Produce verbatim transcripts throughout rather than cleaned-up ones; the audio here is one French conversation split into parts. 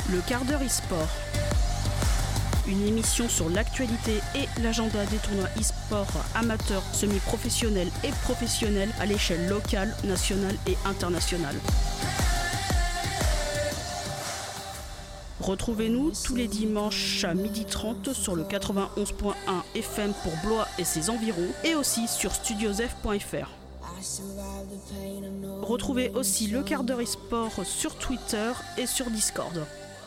Le quart d'heure e-sport. Une émission sur l'actualité et l'agenda des tournois e-sport amateurs, semi-professionnels et professionnels à l'échelle locale, nationale et internationale. Retrouvez-nous tous les dimanches à midi trente sur le quatre-vingt-onze point un F M pour Blois et ses environs et aussi sur studiosf point f r. Retrouvez aussi le quart d'heure e-sport sur Twitter et sur Discord.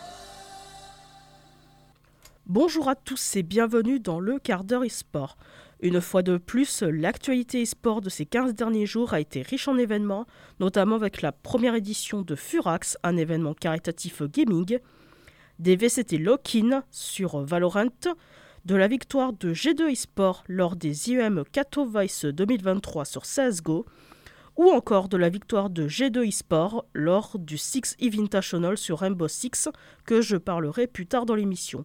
Bonjour à tous et bienvenue dans le quart d'heure e-sport. Une fois de plus, l'actualité e-sport de ces quinze derniers jours a été riche en événements, notamment avec la première édition de Furax, un événement caritatif gaming, des V C T Lock-in sur Valorant, de la victoire de G deux eSport lors des I E M Katowice deux mille vingt-trois sur C S G O, ou encore de la victoire de G deux eSport lors du Six Invitational sur Rainbow Six, que je parlerai plus tard dans l'émission.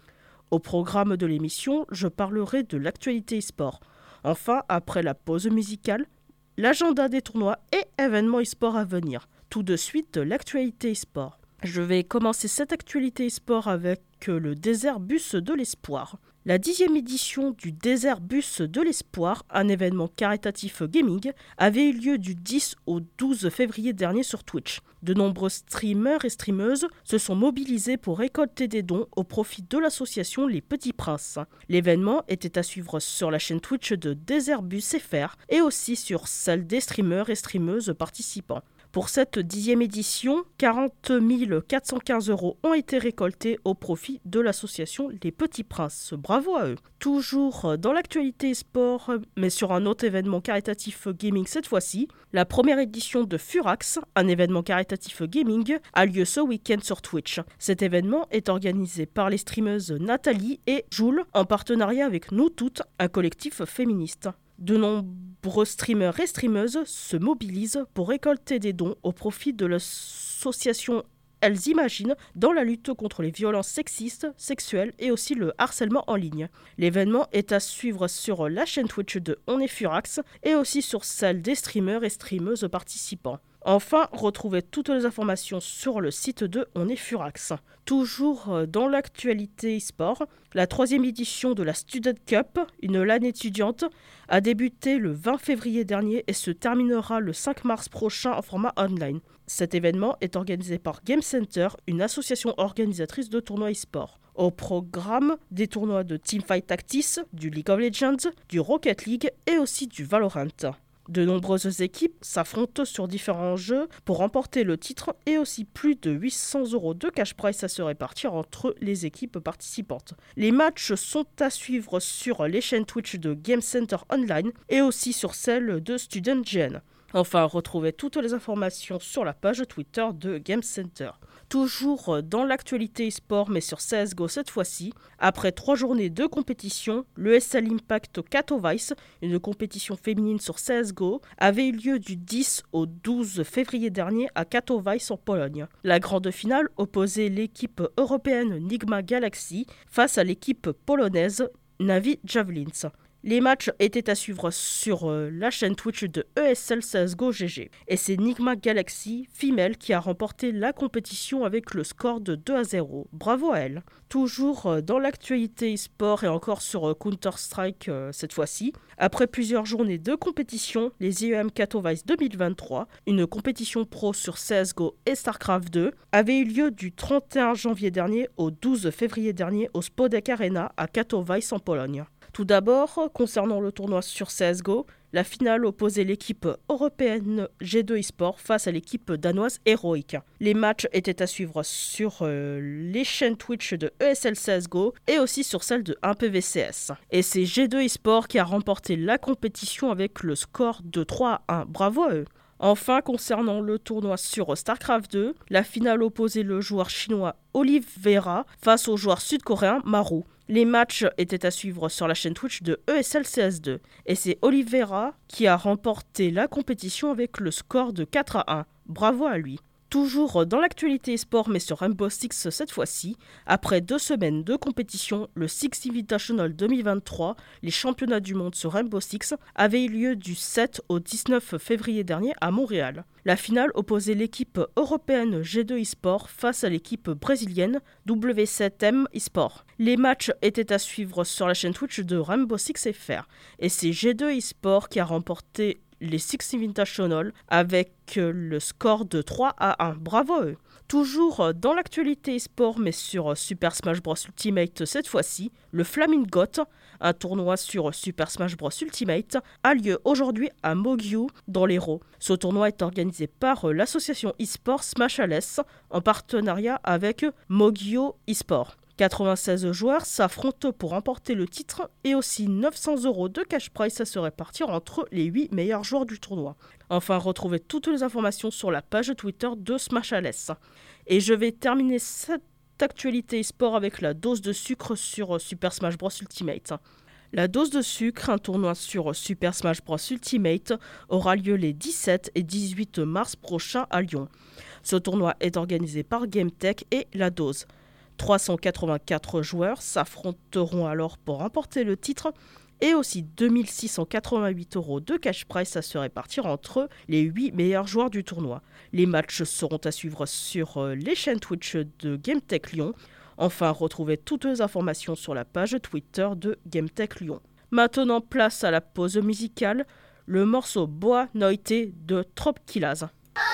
Au programme de l'émission, je parlerai de l'actualité e-sport. Enfin, après la pause musicale, l'agenda des tournois et événements e-sport à venir. Tout de suite, l'actualité e-sport. Je vais commencer cette actualité e-sport avec le Désert Bus de l'Espoir. La dixième édition du Désert Bus de l'Espoir, un événement caritatif gaming, avait eu lieu du dix au douze février dernier sur Twitch. De nombreux streamers et streameuses se sont mobilisés pour récolter des dons au profit de l'association Les Petits Princes. L'événement était à suivre sur la chaîne Twitch de Désert Bus F R et aussi sur celle des streamers et streameuses participants. Pour cette dixième édition, quarante mille quatre cent quinze euros ont été récoltés au profit de l'association Les Petits Princes. Bravo à eux. Toujours dans l'actualité sport, mais sur un autre événement caritatif gaming cette fois-ci, la première édition de Furax, un événement caritatif gaming, a lieu ce week-end sur Twitch. Cet événement est organisé par les streameuses Nathalie et Joule en partenariat avec Nous Toutes, un collectif féministe. De nombreux streamers et streameuses se mobilisent pour récolter des dons au profit de l'association Elles Imaginent dans la lutte contre les violences sexistes, sexuelles et aussi le harcèlement en ligne. L'événement est à suivre sur la chaîne Twitch de On est Furax et aussi sur celle des streamers et streameuses participants. Enfin, retrouvez toutes les informations sur le site de On est Furax. Toujours dans l'actualité e-sport, la troisième édition de la Student Cup, une LAN étudiante, a débuté le vingt février dernier et se terminera le cinq mars prochain en format online. Cet événement est organisé par Game Center, une association organisatrice de tournois e-sport. Au programme, des tournois de Teamfight Tactics, du League of Legends, du Rocket League et aussi du Valorant. De nombreuses équipes s'affrontent sur différents jeux pour remporter le titre et aussi plus de huit cents euros de cash prize à se répartir entre les équipes participantes. Les matchs sont à suivre sur les chaînes Twitch de Game Center Online et aussi sur celle de Student G N. Enfin, retrouvez toutes les informations sur la page Twitter de Game Center. Toujours dans l'actualité e-sport, mais sur C S G O cette fois-ci, après trois journées de compétition, le S L Impact Katowice, une compétition féminine sur C S G O, avait eu lieu du dix au douze février dernier à Katowice en Pologne. La grande finale opposait l'équipe européenne Nigma Galaxy face à l'équipe polonaise Navi Javelins. Les matchs étaient à suivre sur euh, la chaîne Twitch de E S L C S G O G G. Et c'est Nigma Galaxy Female qui a remporté la compétition avec le score de deux à zéro. Bravo à elle. Toujours euh, dans l'actualité e-sport et encore sur euh, Counter-Strike euh, cette fois-ci. Après plusieurs journées de compétition, les I E M Katowice deux mille vingt-trois, une compétition pro sur C S G O et StarCraft deux, avait eu lieu du trente et un janvier dernier au douze février dernier au Spodek Arena à Katowice en Pologne. Tout d'abord, concernant le tournoi sur C S G O, la finale opposait l'équipe européenne G deux eSport face à l'équipe danoise Heroic. Les matchs étaient à suivre sur euh, les chaînes Twitch de E S L C S G O et aussi sur celle de un P V C S. Et c'est G deux eSport qui a remporté la compétition avec le score de trois à un. Bravo à eux. Enfin, concernant le tournoi sur StarCraft deux, la finale opposait le joueur chinois Oliveira face au joueur sud-coréen Maru. Les matchs étaient à suivre sur la chaîne Twitch de E S L C S deux. Et c'est Oliveira qui a remporté la compétition avec le score de quatre à un. Bravo à lui. Toujours dans l'actualité e-sport, mais sur Rainbow Six cette fois-ci, après deux semaines de compétition, le Six Invitational deux mille vingt-trois, les championnats du monde sur Rainbow Six, avaient eu lieu du sept au dix-neuf février dernier à Montréal. La finale opposait l'équipe européenne G deux eSport face à l'équipe brésilienne W sept M eSport. Les matchs étaient à suivre sur la chaîne Twitch de Rainbow Six F R, et c'est G deux eSport qui a remporté les Six Invitational avec le score de trois à un. Bravo à eux. Toujours dans l'actualité e-sport, mais sur Super Smash Bros Ultimate cette fois-ci, le Flamingot, un tournoi sur Super Smash Bros Ultimate, a lieu aujourd'hui à Mogyu dans l'Hérault. Ce tournoi est organisé par l'association e-sport Smash L S en partenariat avec Mogyu eSport. quatre-vingt-seize joueurs s'affrontent pour remporter le titre et aussi neuf cents euros de cash prize à se répartir entre les huit meilleurs joueurs du tournoi. Enfin, retrouvez toutes les informations sur la page Twitter de Smash L S. Et je vais terminer cette actualité e-sport avec la dose de sucre sur Super Smash Bros Ultimate. La dose de sucre, un tournoi sur Super Smash Bros Ultimate, aura lieu les dix-sept et dix-huit mars prochains à Lyon. Ce tournoi est organisé par GameTech et La Dose. trois cent quatre-vingt-quatre joueurs s'affronteront alors pour remporter le titre et aussi deux mille six cent quatre-vingt-huit euros de cash prize à se répartir entre les huit meilleurs joueurs du tournoi. Les matchs seront à suivre sur les chaînes Twitch de GameTech Lyon. Enfin, retrouvez toutes les informations sur la page Twitter de GameTech Lyon. Maintenant, place à la pause musicale, le morceau Boa Noite de Tropkillaz.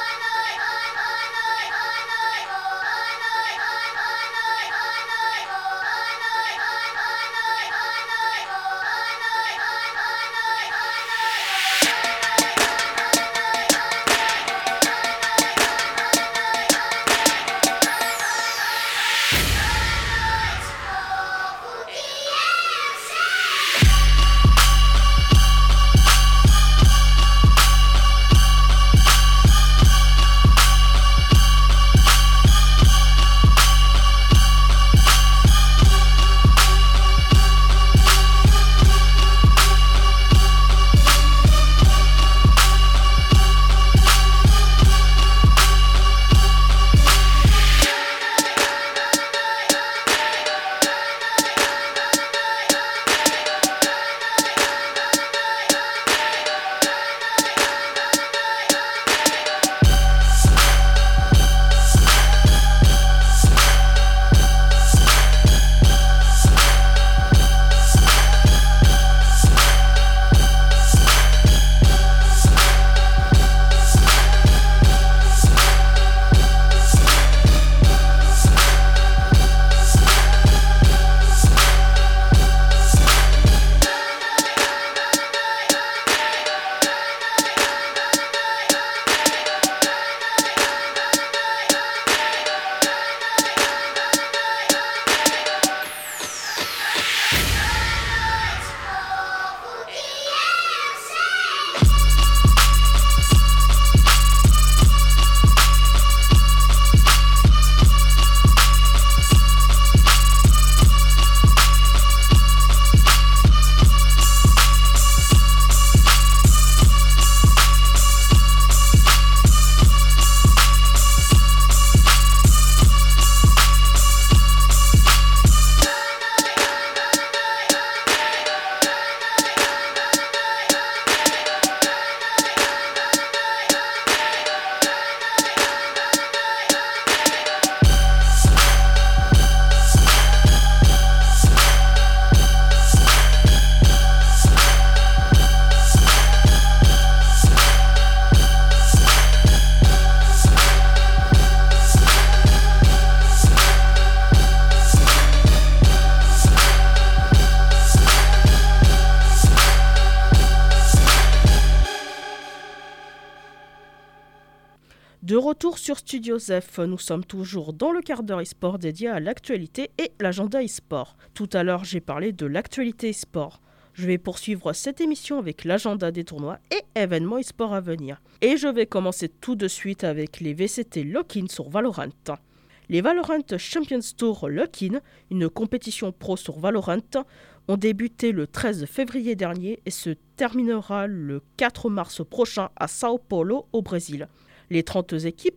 De retour sur Studio Zef, nous sommes toujours dans le quart d'heure e-sport dédié à l'actualité et l'agenda e-sport. Tout à l'heure, j'ai parlé de l'actualité e-sport. Je vais poursuivre cette émission avec l'agenda des tournois et événements e-sport à venir. Et je vais commencer tout de suite avec les V C T Lock-in sur Valorant. Les Valorant Champions Tour Lock-in, une compétition pro sur Valorant, ont débuté le treize février dernier et se terminera le quatre mars prochain à Sao Paulo, au Brésil. Les trente équipes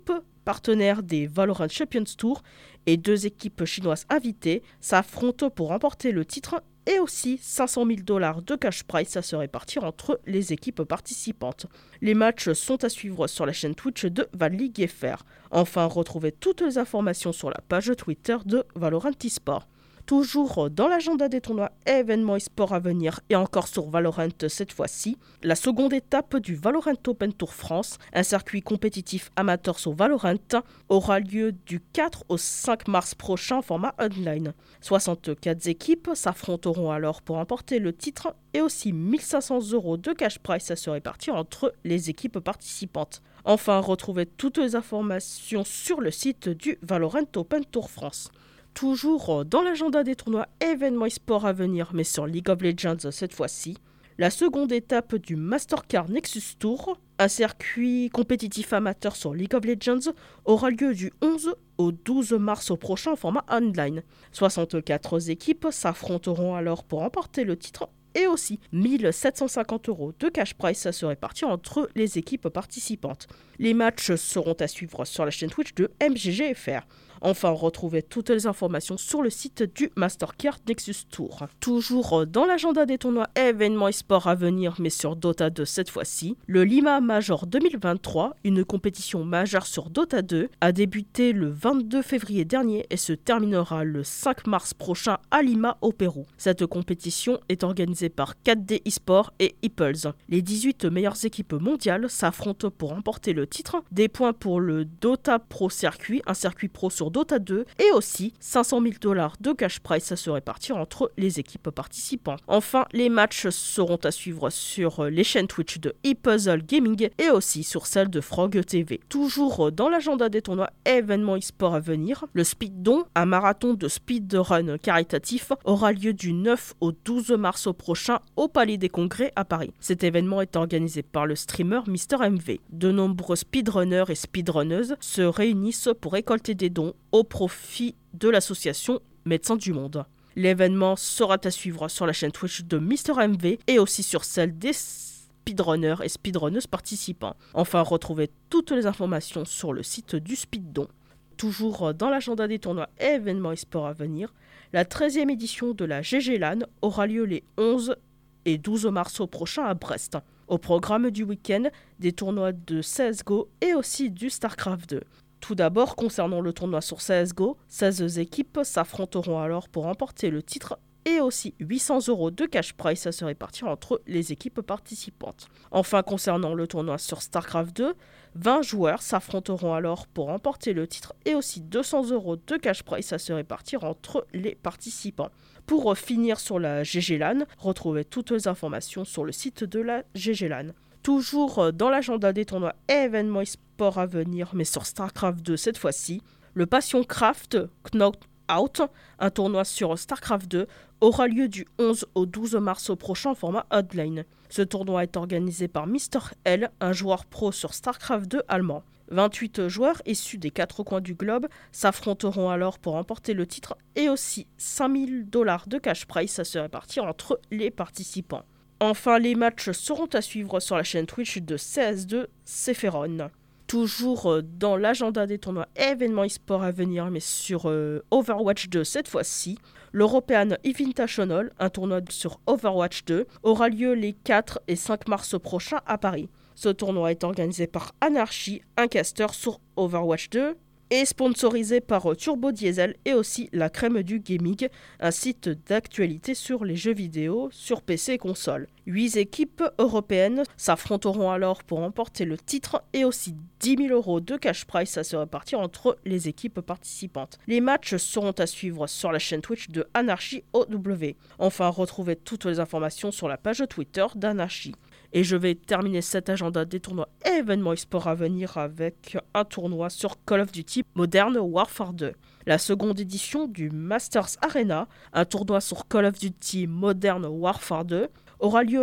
partenaires des Valorant Champions Tour et deux équipes chinoises invitées, s'affrontent pour remporter le titre et aussi cinq cent mille dollars de cash prize à se répartir entre les équipes participantes. Les matchs sont à suivre sur la chaîne Twitch de ValLeague F R. Enfin, retrouvez toutes les informations sur la page Twitter de Valorant eSport. Toujours dans l'agenda des tournois et événements e-sport à venir et encore sur Valorant cette fois-ci, la seconde étape du Valorant Open Tour France, un circuit compétitif amateur sur Valorant, aura lieu du quatre au cinq mars prochain en format online. soixante-quatre équipes s'affronteront alors pour remporter le titre et aussi mille cinq cents euros de cash prize à se répartir entre les équipes participantes. Enfin, retrouvez toutes les informations sur le site du Valorant Open Tour France. Toujours dans l'agenda des tournois événements e-sport à venir, mais sur League of Legends cette fois-ci, la seconde étape du Mastercard Nexus Tour, un circuit compétitif amateur sur League of Legends, aura lieu du onze au douze mars au prochain en format online. soixante-quatre équipes s'affronteront alors pour remporter le titre et aussi mille sept cent cinquante euros de cash prize à se répartir entre les équipes participantes. Les matchs seront à suivre sur la chaîne Twitch de M G G F R. Enfin, retrouvez toutes les informations sur le site du Mastercard Nexus Tour. Toujours dans l'agenda des tournois et événements e-sport à venir, mais sur Dota deux cette fois-ci, le Lima Major deux mille vingt-trois, une compétition majeure sur Dota deux, a débuté le vingt-deux février dernier et se terminera le cinq mars prochain à Lima au Pérou. Cette compétition est organisée par quatre D eSport et Eeples. Les dix-huit meilleures équipes mondiales s'affrontent pour remporter le titre, des points pour le Dota Pro Circuit, un circuit pro sur Dota deux, et aussi cinq cent mille dollars de cash prize à se répartir entre les équipes participantes. Enfin, les matchs seront à suivre sur les chaînes Twitch de ePuzzle Gaming et aussi sur celle de Frog T V. Toujours dans l'agenda des tournois et événements e-sport à venir, le Speed-Don, un marathon de speedrun caritatif, aura lieu du neuf au douze mars au prochain au Palais des Congrès à Paris. Cet événement est organisé par le streamer Mister M V. De nombreux speedrunners et speedrunneuses se réunissent pour récolter des dons au profit de l'association Médecins du Monde. L'événement sera à suivre sur la chaîne Twitch de Mister M V et aussi sur celle des speedrunners et speedrunneuses participants. Enfin, retrouvez toutes les informations sur le site du Speed-Don. Toujours dans l'agenda des tournois et événements e-sport à venir, la treizième édition de la G G LAN aura lieu les onze et douze mars au prochain à Brest. Au programme du week-end, des tournois de C S G O et aussi du StarCraft deux. Tout d'abord, concernant le tournoi sur C S G O, seize équipes s'affronteront alors pour remporter le titre et aussi huit cents euros de cash prize à se répartir entre les équipes participantes. Enfin, concernant le tournoi sur StarCraft deux, vingt joueurs s'affronteront alors pour remporter le titre et aussi deux cents euros de cash prize à se répartir entre les participants. Pour finir sur la G G LAN, retrouvez toutes les informations sur le site de la G G LAN. Toujours dans l'agenda des tournois et événements e-sport à venir, mais sur StarCraft deux cette fois-ci, le Passion Craft Knockout, un tournoi sur StarCraft deux, aura lieu du onze au douze mars au prochain en format online. Ce tournoi est organisé par Mister L, un joueur pro sur StarCraft deux allemand. vingt-huit joueurs issus des quatre coins du globe s'affronteront alors pour remporter le titre et aussi cinq mille dollars de cash prize à se répartir entre les participants. Enfin, les matchs seront à suivre sur la chaîne Twitch de C S deux Sephiron. Toujours dans l'agenda des tournois et événements e-sport à venir, mais sur euh, Overwatch deux cette fois-ci, l'European Invitational, un tournoi sur Overwatch deux, aura lieu les quatre et cinq mars prochains à Paris. Ce tournoi est organisé par Anarchy, un caster sur Overwatch deux, et sponsorisé par Turbo Diesel et aussi la crème du gaming, un site d'actualité sur les jeux vidéo sur P C et console. Huit équipes européennes s'affronteront alors pour remporter le titre et aussi dix mille euros de cash prize à se répartir entre les équipes participantes. Les matchs seront à suivre sur la chaîne Twitch de Anarchy O W. Enfin, retrouvez toutes les informations sur la page Twitter d'Anarchy. Et je vais terminer cet agenda des tournois et événements e-sport à venir avec un tournoi sur Call of Duty Modern Warfare deux. La seconde édition du Masters Arena, un tournoi sur Call of Duty Modern Warfare deux, aura lieu les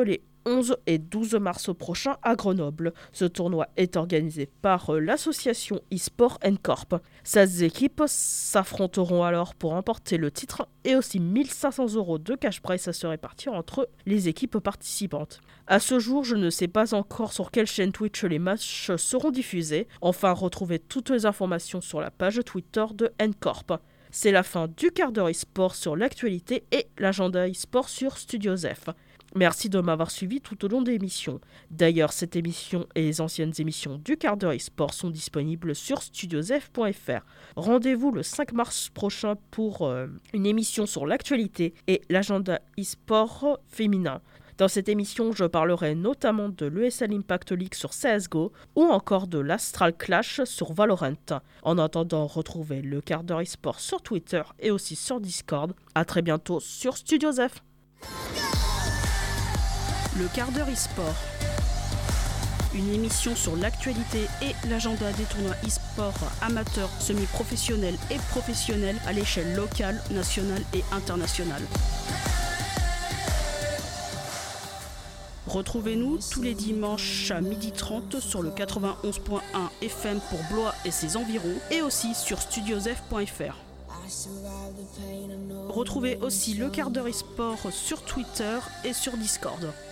onze et douze mars prochains à Grenoble. Ce tournoi est organisé par l'association eSport N-Corp. seize équipes s'affronteront alors pour remporter le titre et aussi mille cinq cents euros de cash prize à se répartir entre les équipes participantes. À ce jour, je ne sais pas encore sur quelle chaîne Twitch les matchs seront diffusés. Enfin, retrouvez toutes les informations sur la page Twitter de N-Corp. C'est la fin du quart d'heure e-sport sur l'actualité et l'agenda e-sport sur Studio Zef. Merci de m'avoir suivi tout au long de l'émission. D'ailleurs, cette émission et les anciennes émissions du quart d'heure e-sport sont disponibles sur studio zef point f r. Rendez-vous le cinq mars prochain pour euh, une émission sur l'actualité et l'agenda e-sport féminin. Dans cette émission, je parlerai notamment de l'E S L Impact League sur C S G O ou encore de l'Astral Clash sur Valorant. En attendant, retrouvez le quart d'heure e-sport sur Twitter et aussi sur Discord. A très bientôt sur Studio Zef. Le quart d'heure e-sport. Une émission sur l'actualité et l'agenda des tournois e-sport amateurs, semi-professionnels et professionnels à l'échelle locale, nationale et internationale. Retrouvez-nous tous les dimanches à midi trente sur le quatre-vingt-onze point un F M pour Blois et ses environs et aussi sur studio zef point f r. Retrouvez aussi le quart d'heure e-sport sur Twitter et sur Discord.